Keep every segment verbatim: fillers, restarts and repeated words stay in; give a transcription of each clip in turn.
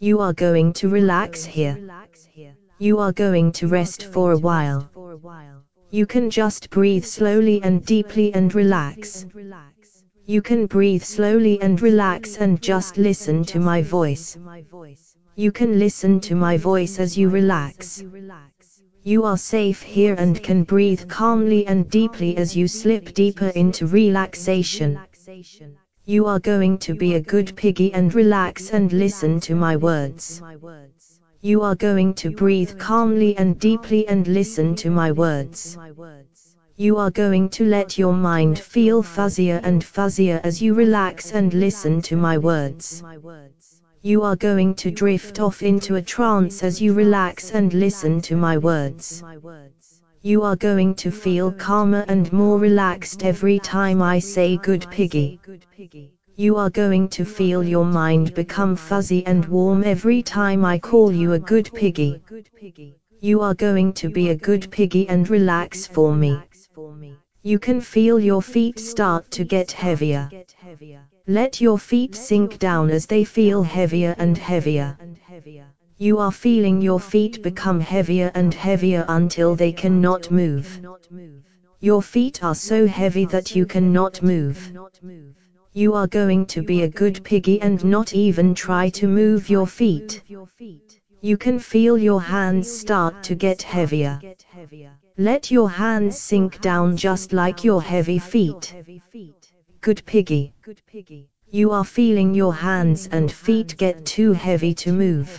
You are going to relax here. You are going to rest for a while. You can just breathe slowly and deeply and relax. You can breathe slowly and relax and just listen to my voice. You can listen to my voice as you relax. You are safe here and can breathe calmly and deeply as you slip deeper into relaxation. You are going to be a good piggy and relax and listen to my words. You are going to breathe calmly and deeply and listen to my words. You are going to let your mind feel fuzzier and fuzzier as you relax and listen to my words. You are going to drift off into a trance as you relax and listen to my words. You are going to feel calmer and more relaxed every time I say good piggy. You are going to feel your mind become fuzzy and warm every time I call you a good piggy. You are going to be a good piggy and relax for me. You can feel your feet start to get heavier. Let your feet sink down as they feel heavier and heavier. You are feeling your feet become heavier and heavier until they cannot move. Your feet are so heavy that you cannot move. You are going to be a good piggy and not even try to move your feet. You can feel your hands start to get heavier. Let your hands sink down just like your heavy feet. Good piggy. You are feeling your hands and feet get too heavy to move.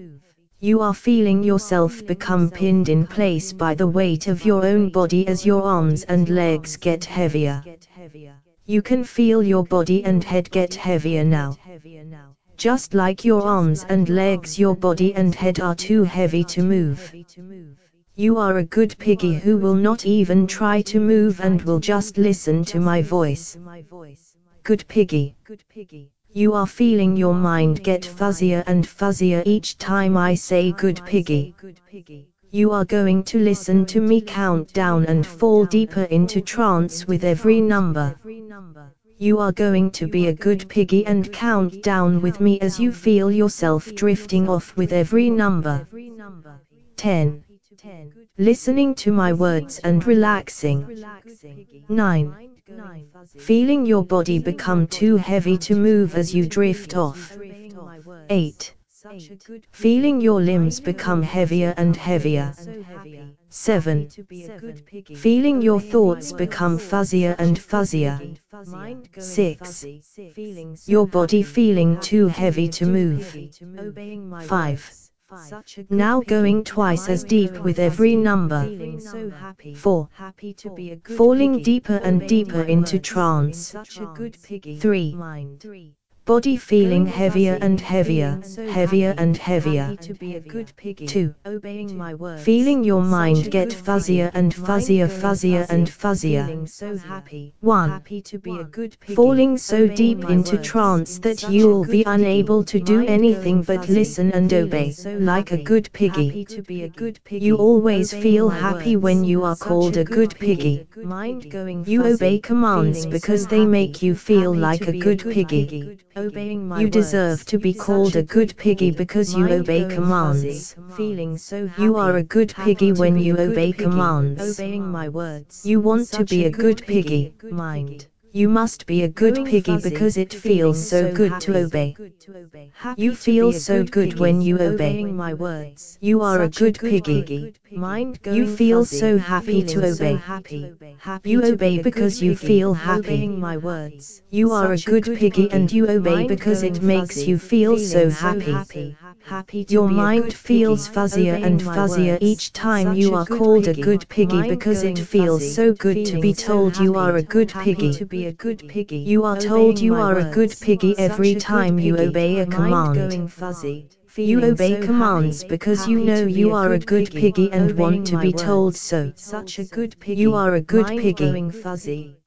You are feeling yourself become pinned in place by the weight of your own body as your arms and legs get heavier. You can feel your body and head get heavier now. Just like your arms and legs, your body and head are too heavy to move. You are a good piggy who will not even try to move and will just listen to my voice. Good piggy. You are feeling your mind get fuzzier and fuzzier each time I say good piggy. You are going to listen to me count down and fall deeper into trance with every number. You are going to be a good piggy and count down with me as you feel yourself drifting off with every number. ten. Listening to my words and relaxing. nine. Feeling your body become too heavy to move as you drift off. eight. Feeling your limbs become heavier and heavier. seven. Feeling your thoughts become fuzzier and fuzzier. six. Your body feeling too heavy to move. five. Now going twice as deep with every number. four. Falling deeper and deeper into trance. three. Body feeling heavier and heavier, heavier and heavier. two. Feeling your mind get fuzzier and fuzzier, fuzzier and fuzzier. one. Falling so deep into trance that you'll be unable to do anything but listen and obey, like a good piggy. You always feel happy when you are called a good piggy. You obey commands because they make you feel like a good piggy. You deserve to be called a good piggy because you obey commands. You are a good piggy when you obey commands. You want to be a good piggy. You must be a good piggy because it feels so good to obey. You feel so good when you obey. You are a good piggy. You feel so happy to obey. You obey because you feel happy. You are a good piggy and you obey because it makes you feel so happy. Your mind feels fuzzier and fuzzier each time you are called a good piggy because it feels so good to be told you are a good piggy. You are told you are a good piggy every time you obey a command. You obey commands because you know you are a good piggy and want to be told so. You are a good piggy.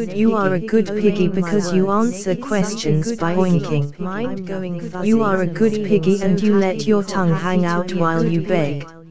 good You are a piggy, good piggy obeying my because you words. answer It's such a questions good by piggy. oinking. Mind going fuzzy. You are a and good feeling piggy so and you let happy. your tongue Happy hang to out be a while good you piggy. beg.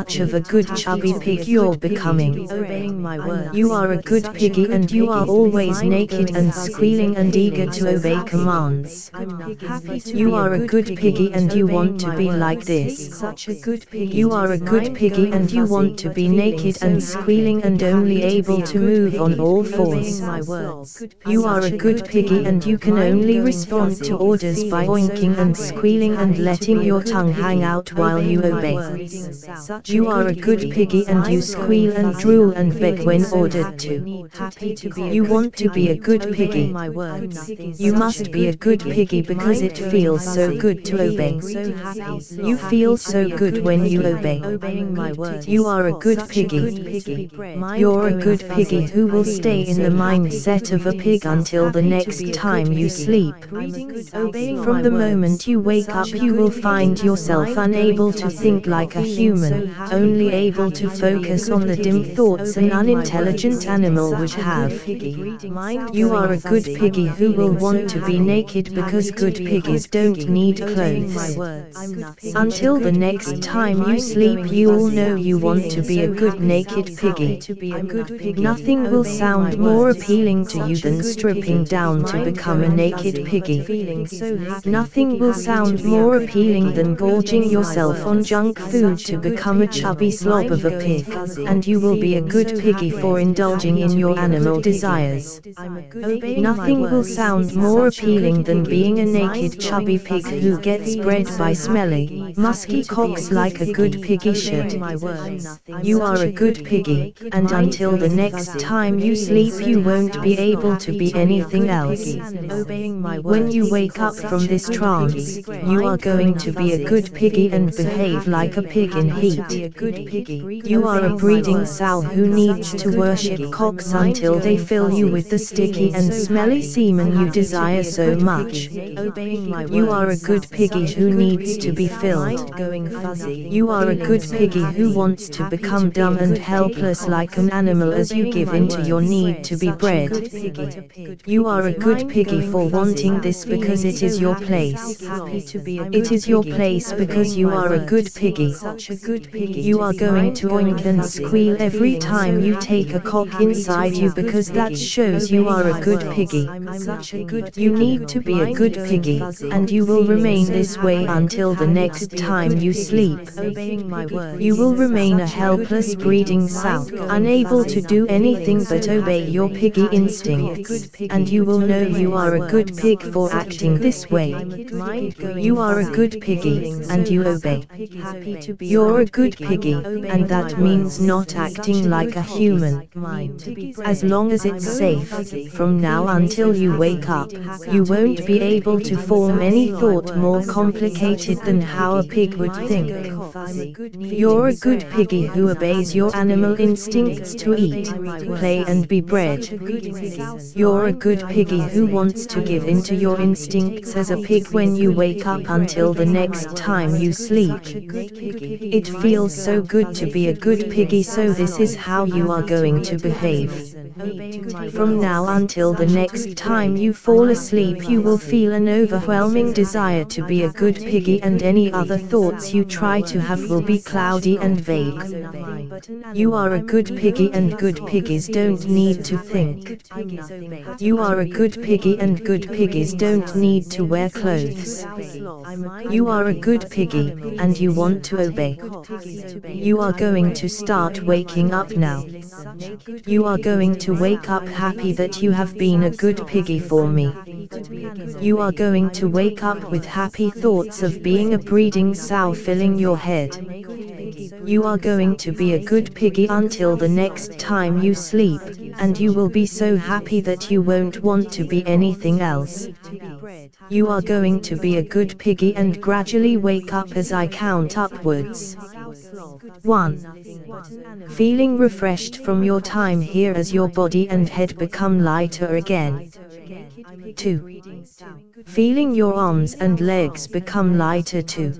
much of a good chubby pig you're becoming. Obeying my words. You are a good piggy and You are always naked and squealing and eager to obey commands. You are a good piggy and you want to be like this. You are a good piggy and you want to be naked and squealing and only able to move on all fours. You are a good piggy and you can only respond to orders by oinking and squealing and letting your tongue hang out while you obey. You are a good piggy and you squeal and drool and beg when ordered to. You want to be a good piggy. You must be a good piggy because it feels so good to obey. You feel so good when you obey. You are a good piggy. You're a good piggy who will stay in the mindset of a pig until the next time you sleep. From the moment you wake up you will find yourself unable to think like a human, only able to focus on the dim thoughts an unintelligent animal would have. You are a good piggy who will want to be naked because good piggies don't need clothes. Until the next time you sleep you all know you want to be a good naked piggy. Nothing will sound more appealing to you than stripping down to become a naked piggy. Nothing will sound more appealing than gorging yourself on junk food to become a chubby slob of a pig, and you will be a good piggy for indulging in your animal desires. Nothing will sound more appealing than being a naked chubby pig who gets bred by smelly, musky cocks like a good piggy should. You are a good piggy, and until the next time you sleep you won't be able to be anything else. When you wake up from this trance, you are going to be a good piggy and behave like a pig in heat. You are a breeding sow who needs to worship cocks until they fill you with the sticky and smelly semen you desire so much. You are a good piggy who needs to be filled. You are a good piggy who wants to become dumb and helpless like an animal as you give in to your need to be bred. You are a good piggy for wanting this because it is your place. It is your place because you are a good piggy. You are going to oink and squeal every time you take a cock inside you because that shows you are a good piggy. You need to be a good piggy, and you will remain this way until the next time you sleep. You will remain a helpless breeding sow, unable to do anything but obey your piggy instincts, and you will know you are a good pig for acting this way. You are a good piggy, and you obey. You're a good piggy, and that means not acting like a human. As long as it's safe, from now until you wake up, you won't be able to form any thought more complicated than how a pig would think. You're a good piggy who obeys your animal instincts to eat, play and be bred. You're a good piggy who wants to give in to your instincts as a pig when you wake up until the next time you sleep. It feels so good to be a good piggy, so this is how you are going to behave. From now until the next time you fall asleep you will feel an overwhelming desire to be a good piggy, and any other thoughts you try to have will be cloudy and vague. You are a good piggy and good piggies don't need to think. You are a good piggy and good piggies don't need to wear clothes. You are a good piggy, and you want to obey. You are going to start waking up now. You are going to wake up happy that you have been a good piggy for me. You are going to wake up with happy thoughts of being a breeding sow filling your head. You are going to be a good piggy until the next time you sleep, and you will be so happy that you won't want to be anything else. You are going to be a good piggy and gradually wake up as I count upwards. one. Feeling refreshed from your time here as your body and head become lighter again. two. Feeling your arms and legs become lighter too.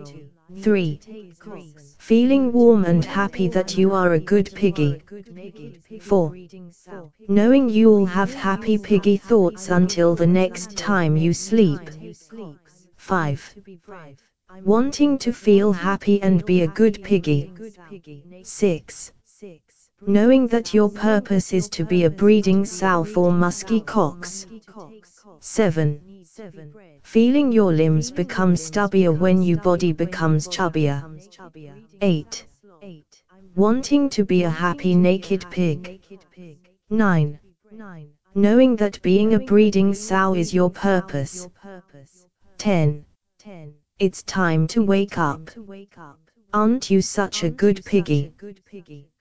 three. Feeling warm and happy that you are a good piggy. four. Knowing you'll have happy piggy thoughts until the next time you sleep. five. Wanting to feel happy and be a good piggy. six. Knowing that your purpose is to be a breeding sow for musky cocks. seven. Feeling your limbs become stubbier when your body becomes chubbier. eight. Wanting to be a happy naked pig. nine. Knowing that being a breeding sow is your purpose. ten. It's time to wake up. Aren't you such a good piggy?